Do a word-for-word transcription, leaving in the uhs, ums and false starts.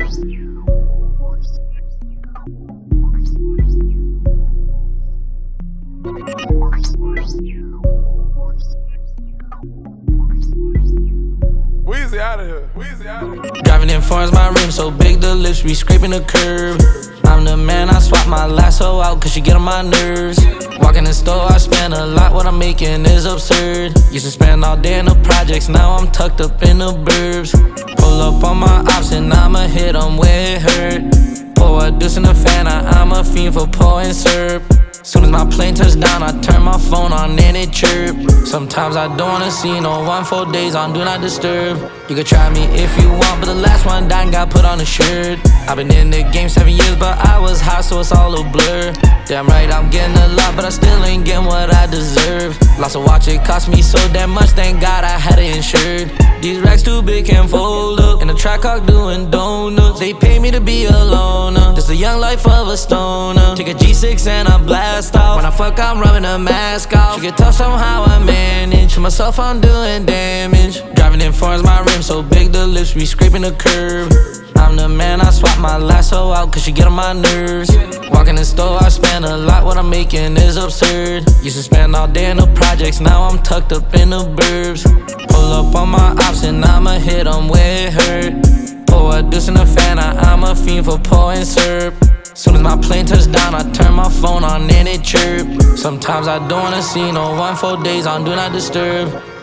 Weezy out of here. Weezy out of here. Driving in foreigns, my rims so big, the lips be scraping the curb. I'm the man, I swap my lasso out cause she get on my nerves. Walk in the store, I spend a lot, what I'm making is absurd. Used to spend all day in the projects, now I'm tucked up in the burbs. Pull up on my ops and I'ma hit them where it hurt. Pour a deuce in the fan, I, I'm a fiend for pouring syrup. Soon as my plane touches down, I turn my phone on and it chirp. Sometimes I don't wanna see no one for days on Do Not Disturb. You could try me if you want, but the last one died and got put on a shirt. I've been in the game seven years, but I was hot, so it's all a blur. Damn right, I'm getting a lot, but I still ain't getting what I deserve. Lost a watch, it cost me so damn much, thank God I had it insured. These racks too big, can't fold up. In the track hawk doing donuts. They pay me to be a loner. This the young life of a stoner. Take a G six and I blast off. When I fuck, I'm rubbing a mask off. She get tough, somehow I manage. To myself, I'm doing damage. Driving in foreigns, my rims so big, the lips be scraping the curb. I'm the man, I swap my lasso out cause she get on my nerves. Walk in the store, I spend a lot, what I'm making is absurd. Used to spend all day in the projects, now I'm tucked up in the burbs. Pull up on my ops and I'ma hit them where it hurt. Pour a deuce in the fan, I, I'm a fiend for pouring syrup. Soon as my plane touches down, I turn my phone on and it chirp. Sometimes I don't wanna see no one for days on Do Not Disturb.